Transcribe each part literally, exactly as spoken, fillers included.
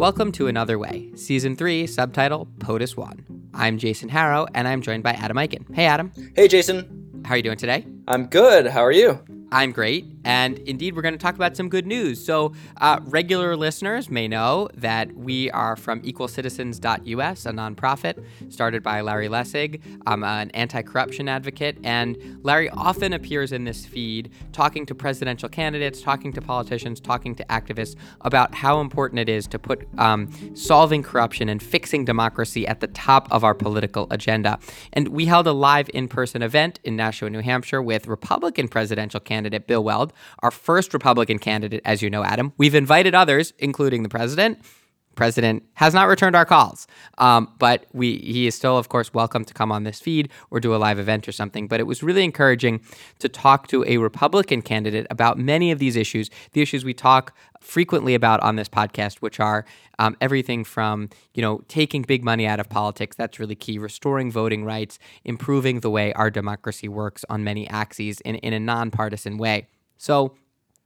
Welcome to Another Way, Season three, subtitle POTUS one. I'm Jason Harrow, and I'm joined by Adam Eichen. Hey, Adam. Hey, Jason. How are you doing today? I'm good. How are you? I'm great, and indeed we're going to talk about some good news. So uh, regular listeners may know that we are from equal citizens dot U S, a nonprofit started by Larry Lessig. I'm an anti-corruption advocate, and Larry often appears in this feed talking to presidential candidates, talking to politicians, talking to activists about how important it is to put um, solving corruption and fixing democracy at the top of our political agenda. And we held a live in-person event in Nashua, New Hampshire with Republican presidential candidates candidate Bill Weld, our first Republican candidate, as you know, Adam. We've invited others, including the president. President has not returned our calls, um, but we he is still, of course, welcome to come on this feed or do a live event or something. But it was really encouraging to talk to a Republican candidate about many of these issues, the issues we talk frequently about on this podcast, which are um, everything from, you know, taking big money out of politics. That's really key. Restoring voting rights, improving the way our democracy works on many axes in, in a nonpartisan way. So,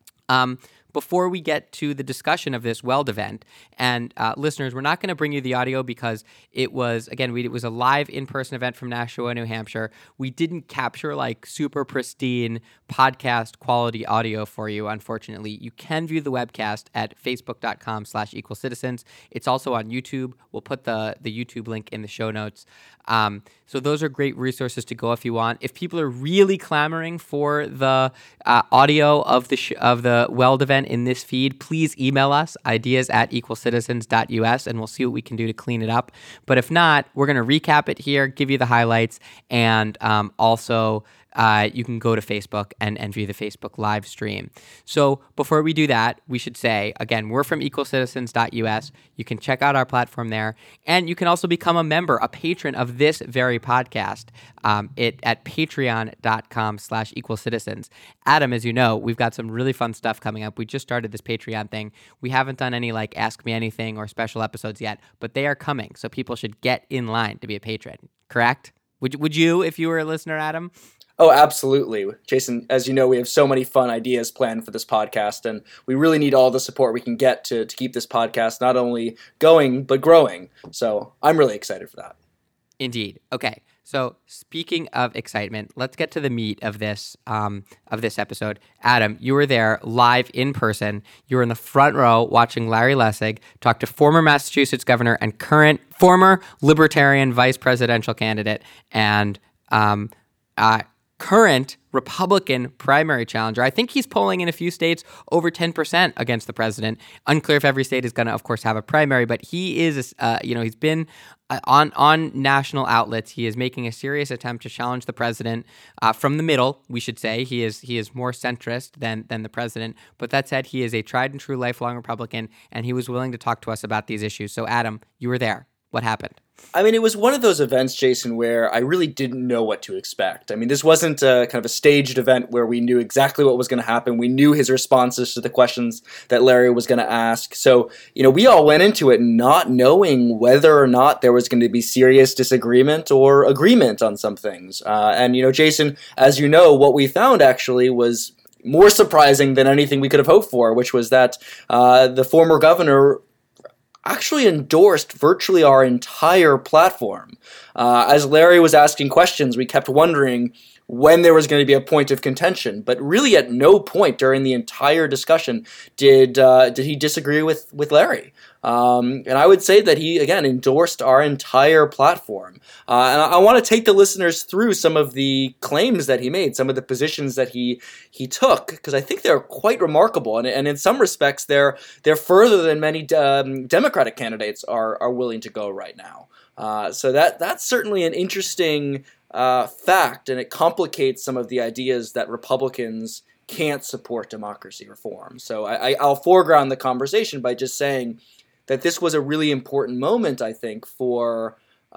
um, before we get to the discussion of this Weld event, and uh, listeners, we're not going to bring you the audio because it was, again, we, it was a live in-person event from Nashua, New Hampshire. We didn't capture like super pristine podcast quality audio for you, unfortunately. You can view the webcast at facebook.com slash equal citizens. It's also on YouTube. We'll put the, the YouTube link in the show notes. Um, so those are great resources to go if you want. If people are really clamoring for the uh, audio of the sh- of the Weld event in this feed, please email us, ideas at equal citizens dot U S, and we'll see what we can do to clean it up. But if not, we're going to recap it here, give you the highlights, and um, also uh, you can go to Facebook and, and view the Facebook live stream. So before we do that, we should say, again, we're from equal citizens dot U S. You can check out our platform there, and you can also become a member, a patron of this very podcast um, it, at patreon.com slash equal citizens. Adam, as you know, we've got some really fun stuff coming up. We just started this Patreon thing. We haven't done any like Ask Me Anything or special episodes yet, but they are coming. So people should get in line to be a patron, correct? Would, would you, if you were a listener, Adam? Oh, absolutely. Jason, as you know, we have so many fun ideas planned for this podcast, and we really need all the support we can get to, to keep this podcast not only going, but growing. So I'm really excited for that. Indeed. Okay. So speaking of excitement, let's get to the meat of this um, of this episode. Adam, you were there live in person. You were in the front row watching Larry Lessig talk to former Massachusetts governor and current former Libertarian vice presidential candidate and um, uh, current Republican primary challenger. I think he's polling in a few states over ten percent against the president. Unclear if every state is going to, of course, have a primary, but he is, uh, you know, he's been uh, on on national outlets. He is making a serious attempt to challenge the president uh, from the middle. We should say he is he is more centrist than than the president. But that said, he is a tried and true lifelong Republican, and he was willing to talk to us about these issues. So, Adam, you were there. What happened? I mean, it was one of those events, Jason, where I really didn't know what to expect. I mean, this wasn't a kind of a staged event where we knew exactly what was going to happen. We knew his responses to the questions that Larry was going to ask. So, you know, we all went into it not knowing whether or not there was going to be serious disagreement or agreement on some things. Uh, and, you know, Jason, as you know, what we found actually was more surprising than anything we could have hoped for, which was that uh, the former governor actually endorsed virtually our entire platform. Uh, as Larry was asking questions, we kept wondering when there was going to be a point of contention, but really at no point during the entire discussion did uh, did he disagree with, with Larry. Um, and I would say that he, again, endorsed our entire platform. Uh, and I, I want to take the listeners through some of the claims that he made, some of the positions that he he took, because I think they're quite remarkable. And, and in some respects, they're they're further than many um, Democratic candidates are are willing to go right now. Uh, so that that's certainly an interesting uh, fact, and it complicates some of the ideas that Republicans can't support democracy reform. So I, I, I'll foreground the conversation by just saying that this was a really important moment, I think, for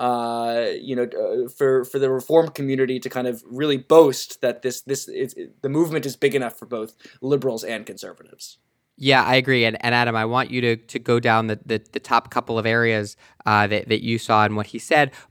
uh, you know, uh, for for the reform community to kind of really boast that this this is, the movement is big enough for both liberals and conservatives. Yeah, I agree. And, and Adam, I want you to, to go down the, the, the top couple of areas uh, that, that you saw and what he said. But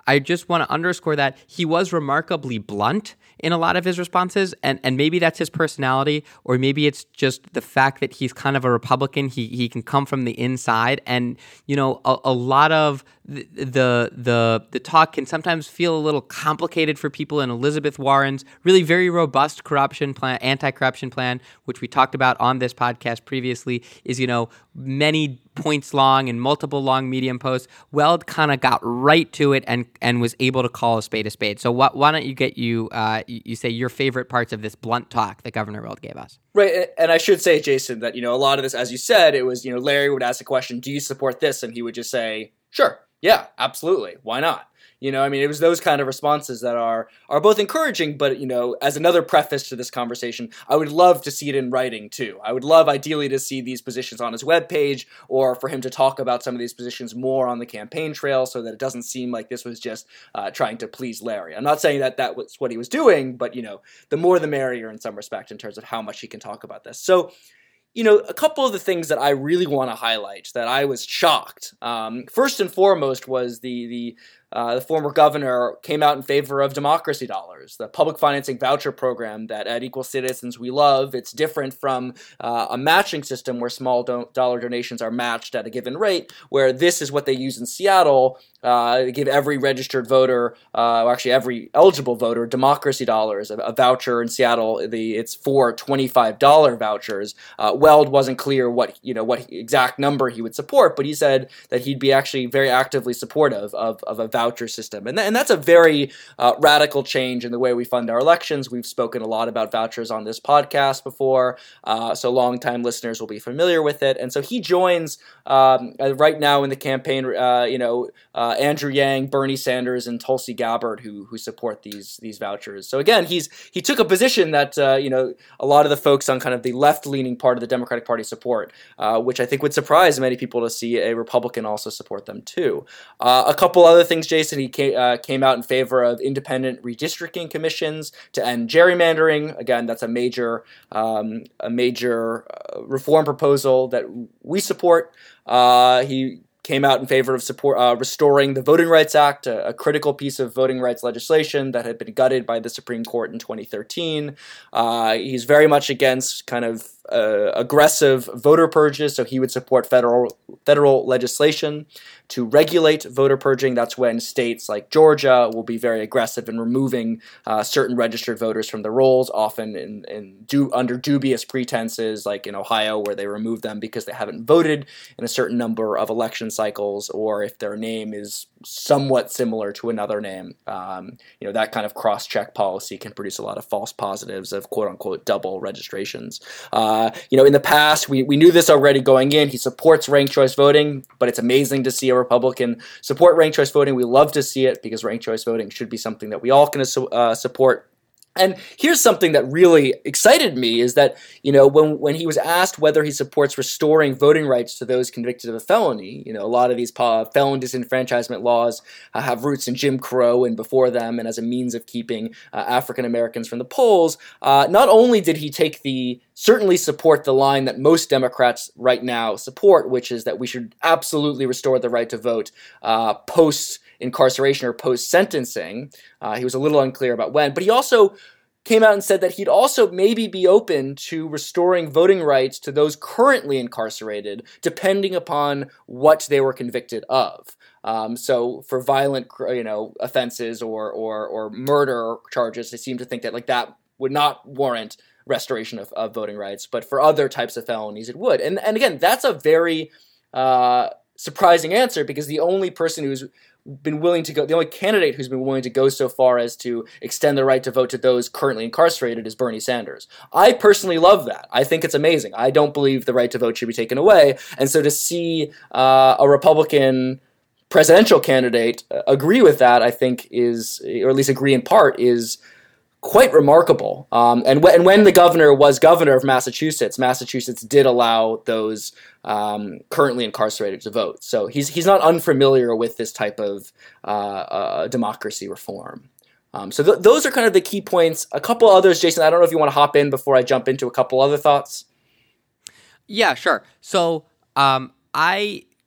I just want to underscore that he was remarkably blunt in a lot of his responses, and, and maybe that's his personality, or maybe it's just the fact that he's kind of a Republican. He he can come from the inside, and you know a, a lot of the, the the the talk can sometimes feel a little complicated for people. And Elizabeth Warren's really very robust corruption plan, anti-corruption plan, which we talked about on this podcast previously, is you know many points long and multiple long Medium posts. Weld kind of got right to it and and was able to call a spade a spade. So what, why don't you get you uh, you say your favorite parts of this blunt talk that Governor Weld gave us? Right, and I should say, Jason, that you know a lot of this, as you said, it was you know Larry would ask a question, "Do you support this?" and he would just say, "Sure, yeah, absolutely, why not?" You know, I mean, it was those kind of responses that are are both encouraging, but, you know, as another preface to this conversation, I would love to see it in writing, too. I would love, ideally, to see these positions on his webpage, or for him to talk about some of these positions more on the campaign trail so that it doesn't seem like this was just uh, trying to please Larry. I'm not saying that that was what he was doing, but, you know, the more the merrier in some respect in terms of how much he can talk about this. So, you know, a couple of the things that I really want to highlight that I was shocked. Um, first and foremost was the the uh, the former governor came out in favor of democracy dollars, the public financing voucher program that at Equal Citizens we love. It's different from uh, a matching system where small do- dollar donations are matched at a given rate, where this is what they use in Seattle. Uh, they give every registered voter, uh, or actually every eligible voter, democracy dollars, a, a voucher in Seattle. The it's for twenty-five dollars vouchers. Uh, Weld wasn't clear what you know what exact number he would support, but he said that he'd be actually very actively supportive of, of a voucher system, and th- and that's a very uh, radical change in the way we fund our elections. We've spoken a lot about vouchers on this podcast before, uh, so longtime listeners will be familiar with it. And so he joins um, right now in the campaign. Uh, you know. Uh, Andrew Yang, Bernie Sanders, and Tulsi Gabbard, who who support these these vouchers. So again, he's he took a position that uh, you know a lot of the folks on kind of the left-leaning part of the Democratic Party support, uh, which I think would surprise many people to see a Republican also support them too. Uh, a couple other things, Jason. He came, uh, came out in favor of independent redistricting commissions to end gerrymandering. Again, that's a major um, a major uh, reform proposal that we support. Uh, he came out in favor of support uh, restoring the Voting Rights Act, a, a critical piece of voting rights legislation that had been gutted by the Supreme Court in twenty thirteen. Uh, he's very much against kind of uh, aggressive voter purges, so he would support federal federal legislation to regulate voter purging. That's when states like Georgia will be very aggressive in removing uh, certain registered voters from the rolls, often in, in du- under dubious pretenses, like in Ohio, where they remove them because they haven't voted in a certain number of election cycles, or if their name is somewhat similar to another name. Um, you know, that kind of cross-check policy can produce a lot of false positives of quote-unquote double registrations. Uh, you know, in the past, we, we knew this already going in. He supports ranked choice voting, but it's amazing to see a Republican support ranked choice voting. We love to see it because ranked choice voting should be something that we all can uh, support. And here's something that really excited me is that, you know, when when he was asked whether he supports restoring voting rights to those convicted of a felony, you know, a lot of these uh, felon disenfranchisement laws uh, have roots in Jim Crow and before them, and as a means of keeping uh, African Americans from the polls, uh, not only did he take the certainly support the line that most Democrats right now support, which is that we should absolutely restore the right to vote uh, post incarceration or post-sentencing. Uh, he was a little unclear about when, but he also came out and said that he'd also maybe be open to restoring voting rights to those currently incarcerated, depending upon what they were convicted of. Um, so for violent, you know, offenses or or or murder charges, they seem to think that like that would not warrant restoration of, of voting rights, but for other types of felonies, it would. And and again, that's a very uh, surprising answer because the only person who's been willing to go, the only candidate who's been willing to go so far as to extend the right to vote to those currently incarcerated is Bernie Sanders. I personally love that. I think it's amazing. I don't believe the right to vote should be taken away. And so to see uh, a Republican presidential candidate agree with that, I think is, or at least agree in part, is quite remarkable. Um, and, w- and when the governor was governor of Massachusetts, Massachusetts did allow those um, currently incarcerated to vote. So he's he's not unfamiliar with this type of uh, uh, democracy reform. Um, so th- those are kind of the key points. A couple others, Jason, I don't know if you want to hop in before I jump into a couple other thoughts. Yeah, sure. So um, I...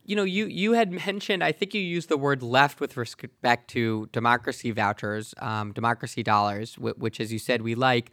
you know, you you had mentioned, I think you used the word left with respect to democracy vouchers, um, democracy dollars, which, as you said, we like.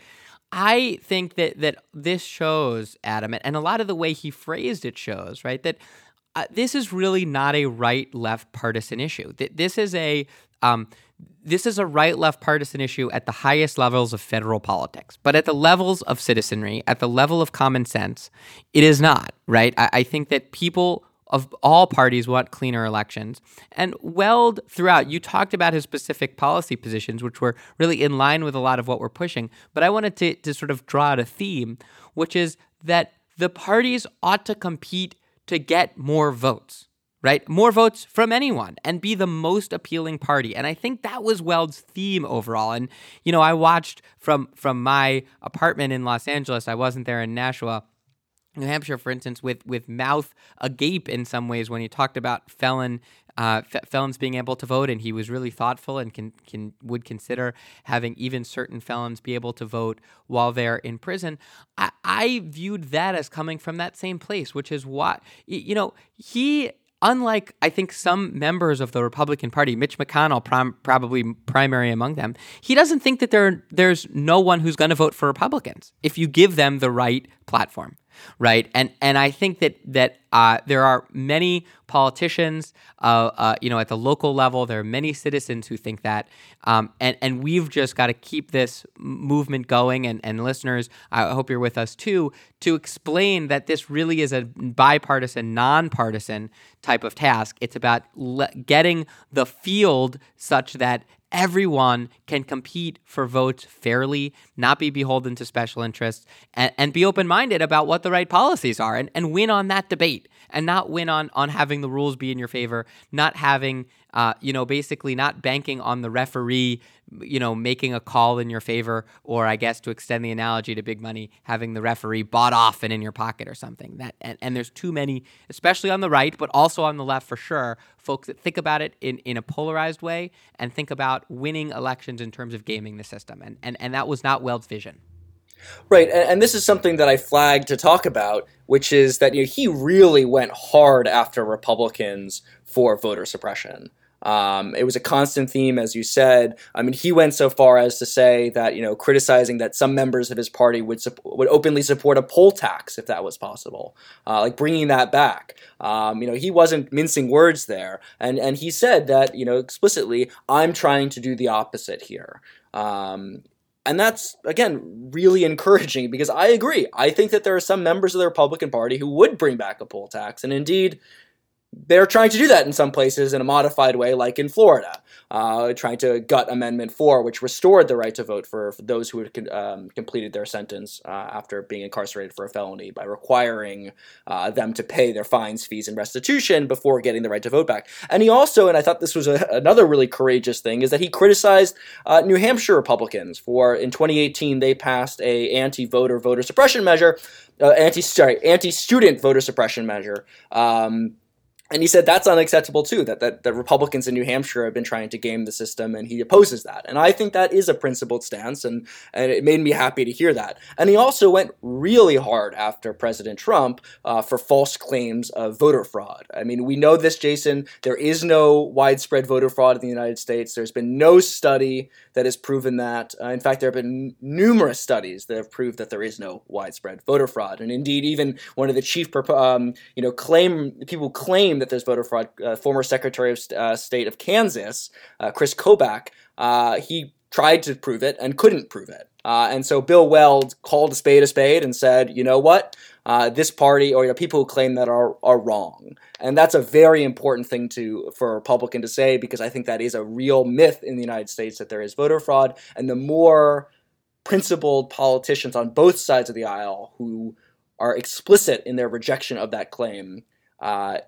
I think that that this shows, Adam, and a lot of the way he phrased it shows, right, that uh, this is really not a right-left partisan issue. This is a um, this is a right-left partisan issue at the highest levels of federal politics, but at the levels of citizenry, at the level of common sense, it is not, right? I, I think that people of all parties want cleaner elections. And Weld, throughout, you talked about his specific policy positions, which were really in line with a lot of what we're pushing. But I wanted to, to sort of draw out a theme, which is that the parties ought to compete to get more votes, right? More votes from anyone and be the most appealing party. And I think that was Weld's theme overall. And, you know, I watched from from my apartment in Los Angeles. I wasn't there in Nashua. New Hampshire, for instance, with with mouth agape in some ways when he talked about felon uh, f- felons being able to vote, and he was really thoughtful and can can would consider having even certain felons be able to vote while they're in prison. I, I viewed that as coming from that same place, which is why, you know, he. Unlike, I think, some members of the Republican Party, Mitch McConnell prom- probably primary among them, he doesn't think that there there's no one who's going to vote for Republicans if you give them the right platform, right? And and I think that that uh, there are many politicians, uh, uh, you know, at the local level. There are many citizens who think that, um, and and we've just got to keep this movement going. And and listeners, I hope you're with us too, to explain that this really is a bipartisan, nonpartisan type of task. It's about le- getting the field such that everyone can compete for votes fairly, not be beholden to special interests, and, and be open-minded about what the right policies are, and, and win on that debate, and not win on on having the rules be in your favor, not having, uh, you know, basically not banking on the referee, you know, making a call in your favor, or I guess to extend the analogy to big money, having the referee bought off and in your pocket or something. That and, and there's too many, especially on the right, but also on the left for sure, folks that think about it in, in a polarized way and think about winning elections in terms of gaming the system. And and, and that was not Weld's vision. Right, and, and this is something that I flagged to talk about, which is that, you know, he really went hard after Republicans for voter suppression. Um, it was a constant theme, as you said. I mean, he went so far as to say that, you know, criticizing that some members of his party would su- would openly support a poll tax if that was possible, uh, like bringing that back. Um, you know, he wasn't mincing words there, and and he said that, you know, explicitly, I'm trying to do the opposite here. Um, And that's, again, really encouraging because I agree. I think that there are some members of the Republican Party who would bring back a poll tax. And indeed, they're trying to do that in some places in a modified way, like in Florida, uh, trying to gut Amendment four, which restored the right to vote for, for those who had um, completed their sentence uh, after being incarcerated for a felony by requiring uh, them to pay their fines, fees, and restitution before getting the right to vote back. And he also, and I thought this was a, another really courageous thing, is that he criticized uh, New Hampshire Republicans for, in twenty eighteen, they passed a anti-voter voter suppression measure, uh, anti, sorry, anti-student voter suppression measure, um, And he said that's unacceptable too, that, that that Republicans in New Hampshire have been trying to game the system, and he opposes that. And I think that is a principled stance, and, and it made me happy to hear that. And he also went really hard after President Trump uh, for false claims of voter fraud. I mean, we know this, Jason. There is no widespread voter fraud in the United States. There's been no study that has proven that. Uh, in fact, there have been numerous studies that have proved that there is no widespread voter fraud. And indeed, even one of the chief, um, you know, claim people claim that there's voter fraud. Uh, former Secretary of uh, State of Kansas, uh, Chris Kobach, uh, he tried to prove it and couldn't prove it. Uh, and so Bill Weld called a spade a spade and said, you know what, uh, this party, or you know, people who claim that are are wrong. And that's a very important thing to for a Republican to say, because I think that is a real myth in the United States that there is voter fraud. And the more principled politicians on both sides of the aisle who are explicit in their rejection of that claim, Uh,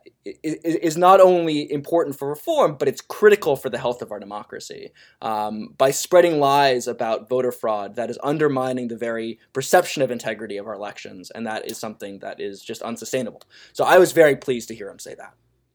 is not only important for reform, but it's critical for the health of our democracy. Um, by spreading lies about voter fraud, that is undermining the very perception of integrity of our elections, and that is something that is just unsustainable. So I was very pleased to hear him say that.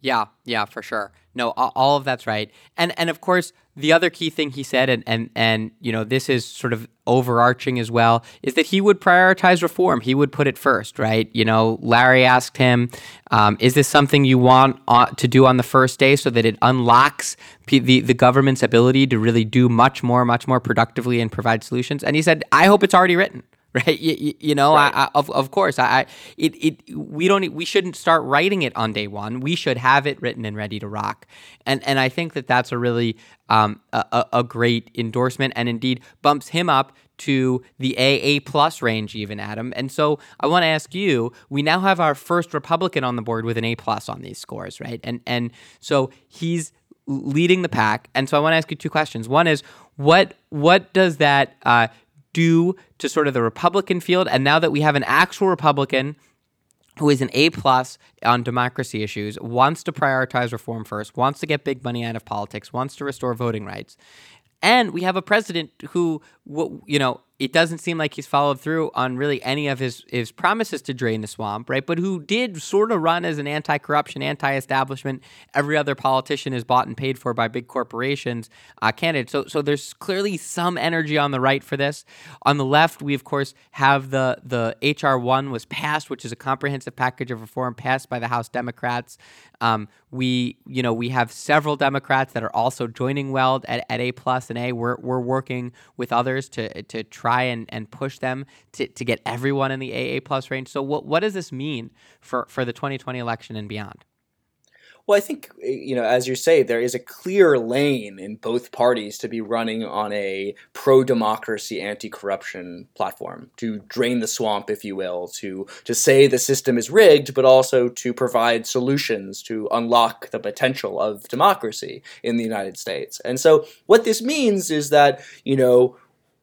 Yeah, yeah, for sure. No, a- all of that's right. And and of course, the other key thing he said, and and and you know, this is sort of overarching as well, is that he would prioritize reform. He would put it first, right? You know, Larry asked him, um, "Is this something you want uh, to do on the first day, so that it unlocks p- the the government's ability to really do much more, much more productively and provide solutions?" And he said, "I hope it's already written." Right, you, you, you know, Right. I, I, of of course, I, I it it we don't we shouldn't start writing it on day one. We should have it written and ready to rock, and and I think that that's a really um a, a great endorsement, and indeed bumps him up to the A A plus range, even, Adam. And so I want to ask you: we now have our first Republican on the board with an A plus on these scores, right? And and so he's leading the pack, and so I want to ask you two questions. One is what what does that uh, do to sort of the Republican field? And now that we have an actual Republican who is an A plus on democracy issues, wants to prioritize reform first, wants to get big money out of politics, wants to restore voting rights, and we have a president who, you know, it doesn't seem like he's followed through on really any of his, his promises to drain the swamp, right? But who did sort of run as an anti-corruption, anti-establishment, every other politician is bought and paid for by big corporations uh, candidate. So so there's clearly some energy on the right for this. On the left, we, of course, have the, the H R one was passed, which is a comprehensive package of reform passed by the House Democrats. Um, we, you know, we have several Democrats that are also joining Weld at, at A plus and A. We're we're working with others to to try and, and push them to, to get everyone in the A A plus range. So what what does this mean for, for the twenty twenty election and beyond? Well, I think, you know, as you say, there is a clear lane in both parties to be running on a pro-democracy, anti-corruption platform, to drain the swamp, if you will, to, to say the system is rigged, but also to provide solutions to unlock the potential of democracy in the United States. And so what this means is that, you know,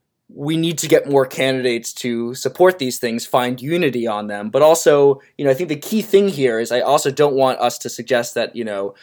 we need to get more candidates to support these things, find unity on them. But also, you know, I think the key thing here is I also don't want us to suggest that, you know,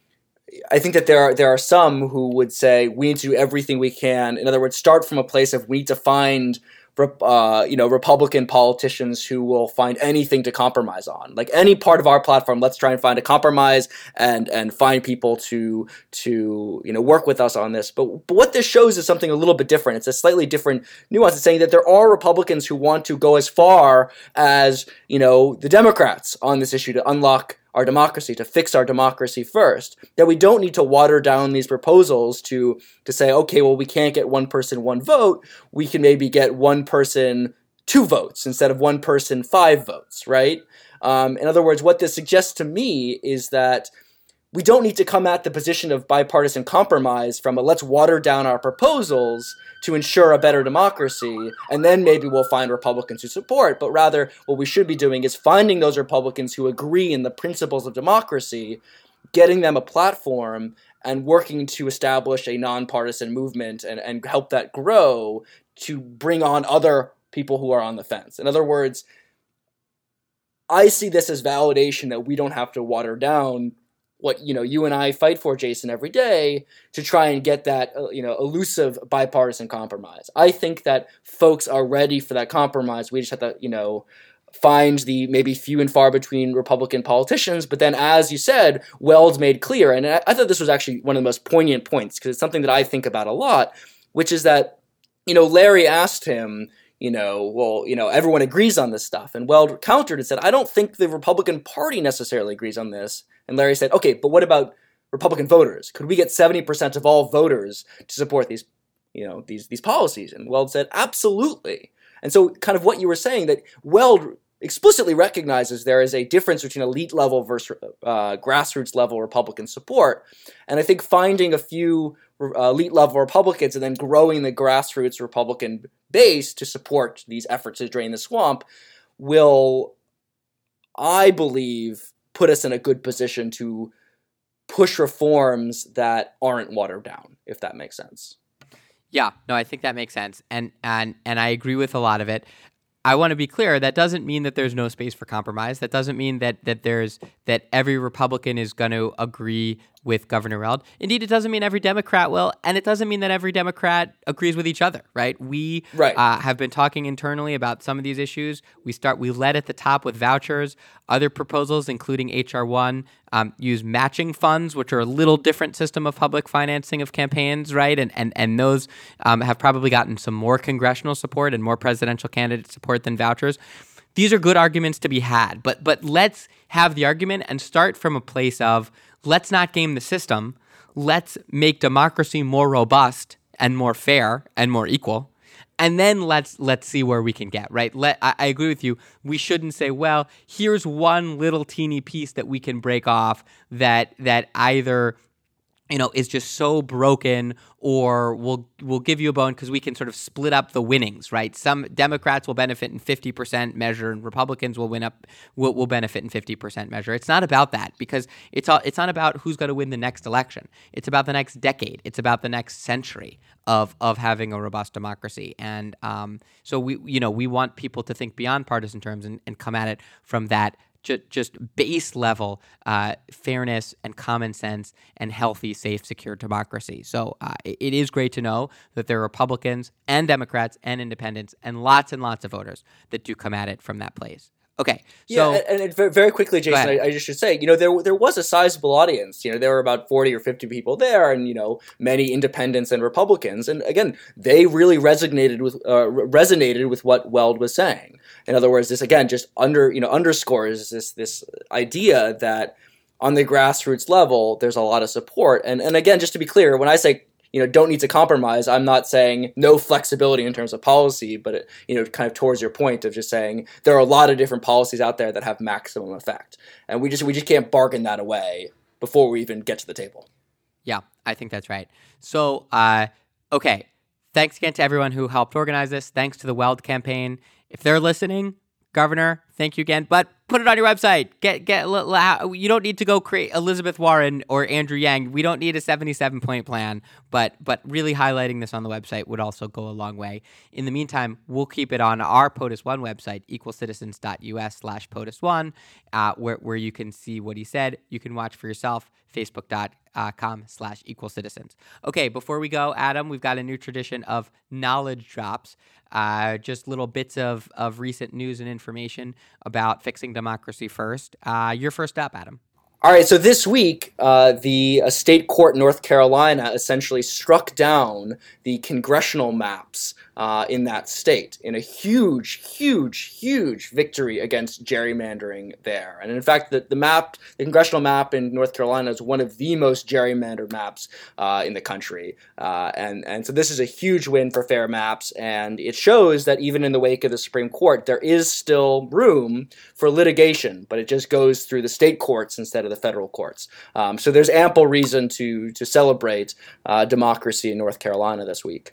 I think that there are there are some who would say we need to do everything we can. In other words, start from a place of we need to find Uh, you know, Republican politicians who will find anything to compromise on. Like any part of our platform, let's try and find a compromise and and find people to to you know work with us on this. But but what this shows is something a little bit different. It's a slightly different nuance. It's saying that there are Republicans who want to go as far as you know the Democrats on this issue to unlock our democracy, to fix our democracy first, that we don't need to water down these proposals to to say, okay, well, we can't get one person, one vote. We can maybe get one person, two votes instead of one person, five votes, right? Um, in other words, what this suggests to me is that we don't need to come at the position of bipartisan compromise from a let's water down our proposals to ensure a better democracy, and then maybe we'll find Republicans who support. But rather, what we should be doing is finding those Republicans who agree in the principles of democracy, getting them a platform, and working to establish a nonpartisan movement and, and help that grow to bring on other people who are on the fence. In other words, I see this as validation that we don't have to water down what you know you and I fight for, Jason, every day to try and get that uh, you know elusive bipartisan compromise. I think that folks are ready for that compromise. We just have to you know find the maybe few and far between Republican politicians. But then, as you said, Weld's made clear, and I, I thought this was actually one of the most poignant points because it's something that I think about a lot, which is that you know Larry asked him. You know, well, you know, everyone agrees on this stuff. And Weld countered and said, I don't think the Republican Party necessarily agrees on this. And Larry said, okay, but what about Republican voters? Could we get seventy percent of all voters to support these, you know, these these policies? And Weld said, absolutely. And so kind of what you were saying, that Weld explicitly recognizes there is a difference between elite level versus uh, grassroots level Republican support. And I think finding a few uh, elite level Republicans and then growing the grassroots Republican base to support these efforts to drain the swamp will, I believe, put us in a good position to push reforms that aren't watered down, if that makes sense. Yeah, no, I think that makes sense. And and and I agree with a lot of it. I want to be clear, that doesn't mean that there's no space for compromise. That doesn't mean that that there's that every Republican is going to agree with Governor Weld. Indeed, it doesn't mean every Democrat will, and it doesn't mean that every Democrat agrees with each other, right? We right. Uh, have been talking internally about some of these issues. We start. We led at the top with vouchers. Other proposals, including H R one, um, use matching funds, which are a little different system of public financing of campaigns, right? And and and those um, have probably gotten some more congressional support and more presidential candidate support than vouchers. These are good arguments to be had, but but let's have the argument and start from a place of let's not game the system. Let's make democracy more robust and more fair and more equal. And then let's let's see where we can get, right? Let I, I agree with you. We shouldn't say, well, here's one little teeny piece that we can break off that that either you know, is just so broken, or we'll we'll give you a bone because we can sort of split up the winnings, right? Some Democrats will benefit in fifty percent measure, and Republicans will win up will, will benefit in fifty percent measure. It's not about that, because it's all it's not about who's going to win the next election. It's about the next decade. It's about the next century of of having a robust democracy. And um, so we you know we want people to think beyond partisan terms and, and come at it from that just base level uh, fairness and common sense and healthy, safe, secure democracy. So uh, it is great to know that there are Republicans and Democrats and independents and lots and lots of voters that do come at it from that place. Okay, so yeah, and, and very quickly, Jason, I, I just should say, you know, there there was a sizable audience. You know, there were about forty or fifty people there, and you know, many independents and Republicans, and again, they really resonated with uh, resonated with what Weld was saying. In other words, this again just under you know underscores this this idea that on the grassroots level, there's a lot of support. And and again, just to be clear, when I say you know, don't need to compromise, I'm not saying no flexibility in terms of policy, but, it, you know, kind of towards your point of just saying there are a lot of different policies out there that have maximum effect. And we just we just can't bargain that away before we even get to the table. Yeah, I think that's right. So, uh, okay, thanks again to everyone who helped organize this. Thanks to the Weld campaign. If they're listening, Governor, thank you again. But put it on your website. Get get. You don't need to go create Elizabeth Warren or Andrew Yang. We don't need a seventy-seven point plan. But but really highlighting this on the website would also go a long way. In the meantime, we'll keep it on our POTUS One website, equalcitizens.us slash POTUS One, uh, where where you can see what he said. You can watch for yourself. Facebook.com slash equal citizens. Okay, before we go, Adam, we've got a new tradition of knowledge drops. Uh, just little bits of, of recent news and information about fixing democracy first. Uh, you're first up, Adam. All right, so this week, uh, the a state court in North Carolina essentially struck down the congressional maps uh, in that state in a huge, huge, huge victory against gerrymandering there. And in fact, the, the map, the congressional map in North Carolina is one of the most gerrymandered maps uh, in the country. Uh, and, and so this is a huge win for fair maps, and it shows that even in the wake of the Supreme Court, there is still room for litigation, but it just goes through the state courts instead of the federal courts. Um, so there's ample reason to to celebrate uh, democracy in North Carolina this week.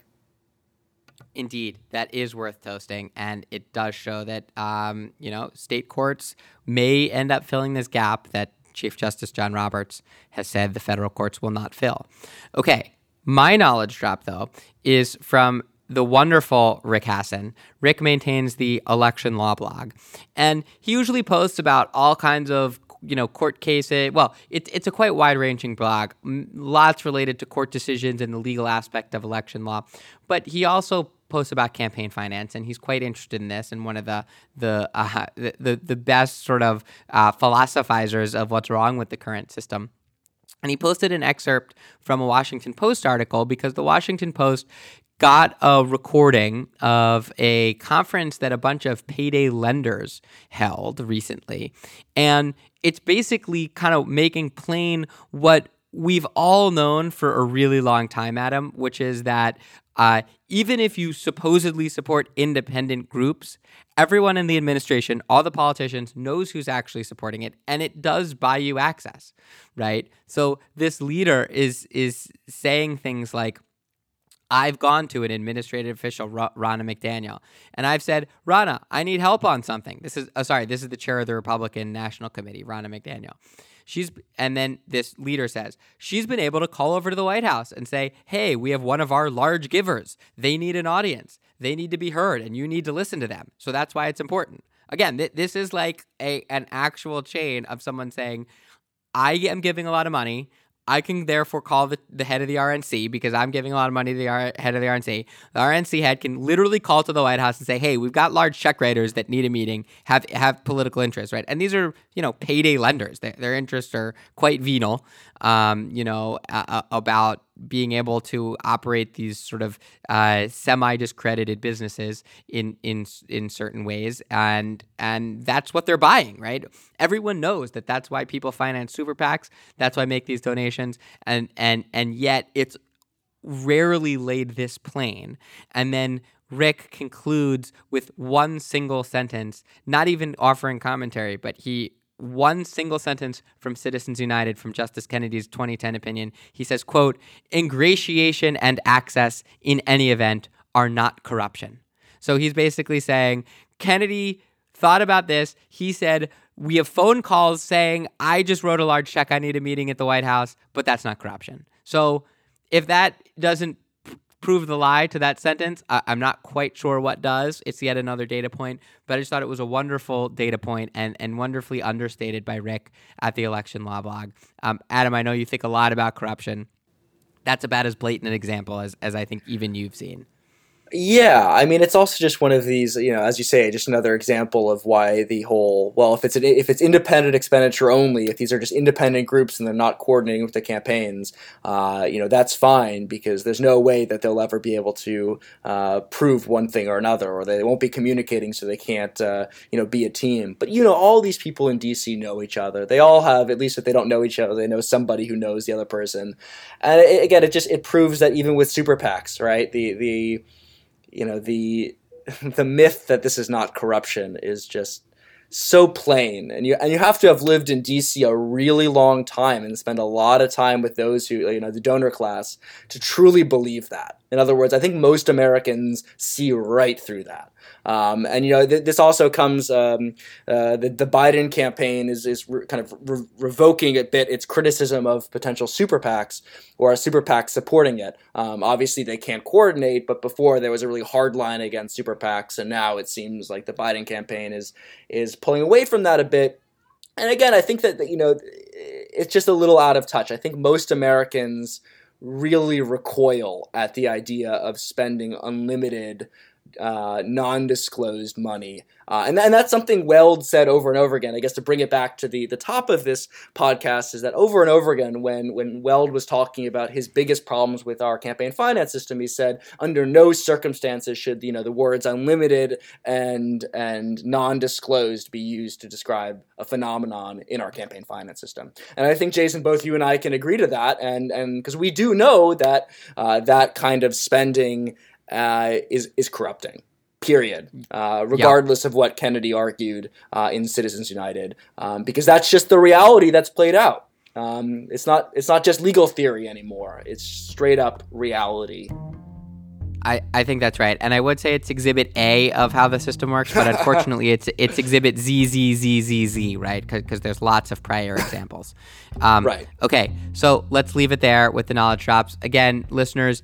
Indeed, that is worth toasting, and it does show that um, you know state courts may end up filling this gap that Chief Justice John Roberts has said the federal courts will not fill. Okay, my knowledge drop though is from the wonderful Rick Hasson. Rick maintains the Election Law blog, and he usually posts about all kinds of you know, court cases. Well, it, it's a quite wide-ranging blog, lots related to court decisions and the legal aspect of election law. But he also posts about campaign finance, and he's quite interested in this. And one of the the uh, the, the, the best sort of uh, philosophizers of what's wrong with the current system. And he posted an excerpt from a Washington Post article because the Washington Post got a recording of a conference that a bunch of payday lenders held recently. And it's basically kind of making plain what we've all known for a really long time, Adam, which is that uh, even if you supposedly support independent groups, everyone in the administration, all the politicians, knows who's actually supporting it, and it does buy you access, right? So this leader is is saying things like, I've gone to an administrative official, Ronna McDaniel, and I've said, Ronna, I need help on something. This is, oh, sorry, this is the chair of the Republican National Committee, Ronna McDaniel. She's, and then this leader says, she's been able to call over to the White House and say, hey, we have one of our large givers. They need an audience. They need to be heard, and you need to listen to them. So that's why it's important. Again, th- this is like a an actual chain of someone saying, I am giving a lot of money. I can therefore call the, the head of the R N C because I'm giving a lot of money to the R- head of the R N C. The R N C head can literally call to the White House and say, hey, we've got large check writers that need a meeting, have have political interests, right? And these are, you know, payday lenders. Their, their interests are quite venal, um, you know, uh, about being able to operate these sort of uh, semi-discredited businesses in in in certain ways, and and that's what they're buying, right? Everyone knows that that's why people finance super PACs. That's why I make these donations, and and and yet it's rarely laid this plain. And then Rick concludes with one single sentence, not even offering commentary, but he. One single sentence from Citizens United, from Justice Kennedy's twenty ten opinion. He says, quote, ingratiation and access in any event are not corruption. So he's basically saying Kennedy thought about this. He said, we have phone calls saying, I just wrote a large check. I need a meeting at the White House, but that's not corruption. So if that doesn't prove the lie to that sentence, I- I'm not quite sure what does. It's yet another data point, but I just thought it was a wonderful data point and, and wonderfully understated by Rick at the Election Law Blog. Um, Adam, I know you think a lot about corruption. That's about as blatant an example as, as I think even you've seen. Yeah, I mean, it's also just one of these, you know, as you say, just another example of why the whole, well, if it's an, if it's independent expenditure only, if these are just independent groups and they're not coordinating with the campaigns, uh, you know, that's fine because there's no way that they'll ever be able to uh, prove one thing or another, or they won't be communicating, so they can't, uh, you know, be a team. But, you know, all these people in D C know each other. They all have, at least if they don't know each other, they know somebody who knows the other person. And it, again, it just, it proves that even with super PACs, right, the, the, you know, the the myth that this is not corruption is just so plain. And you and you have to have lived in D C a really long time and spend a lot of time with those who, you know, the donor class to truly believe that. In other words, I think most Americans see right through that. Um, and, you know, th- this also comes, um, uh, the, the Biden campaign is, is re- kind of re- revoking a bit its criticism of potential super PACs or a super PAC supporting it. Um, obviously, they can't coordinate, but before there was a really hard line against super PACs, and now it seems like the Biden campaign is is pulling away from that a bit. And again, I think that, that, you know, it's just a little out of touch. I think most Americans really recoil at the idea of spending unlimited uh, non-disclosed money. Uh, and, and that's something Weld said over and over again. I guess to bring it back to the, the top of this podcast is that over and over again, when, when Weld was talking about his biggest problems with our campaign finance system, he said, under no circumstances should, you know, the words unlimited and, and non-disclosed be used to describe a phenomenon in our campaign finance system. And I think, Jason, both you and I can agree to that. And, and because we do know that uh, that kind of spending Uh, is is corrupting, period, uh, regardless yep. of what Kennedy argued uh, in Citizens United, um, because that's just the reality that's played out. Um, it's not it's not just legal theory anymore. It's straight up reality. I, I think that's right. And I would say it's exhibit A of how the system works, but unfortunately it's it's exhibit Z, Z, Z, Z, Z, right? Because there's lots of prior examples. Um, right. Okay, so let's leave it there with the knowledge drops. Again, listeners,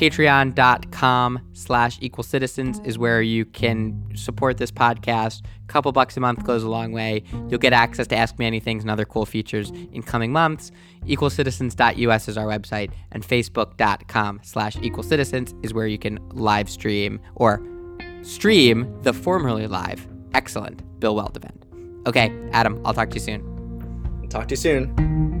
patreon.com slash equal citizens is where you can support this podcast. A couple bucks a month goes a long way. You'll get access to Ask Me Anythings and other cool features in coming months. equal citizens dot U S is our website, and facebook.com slash equal citizens is where you can live stream or stream the formerly live, excellent Bill Weld event. Okay, Adam, I'll talk to you soon. Talk to you soon.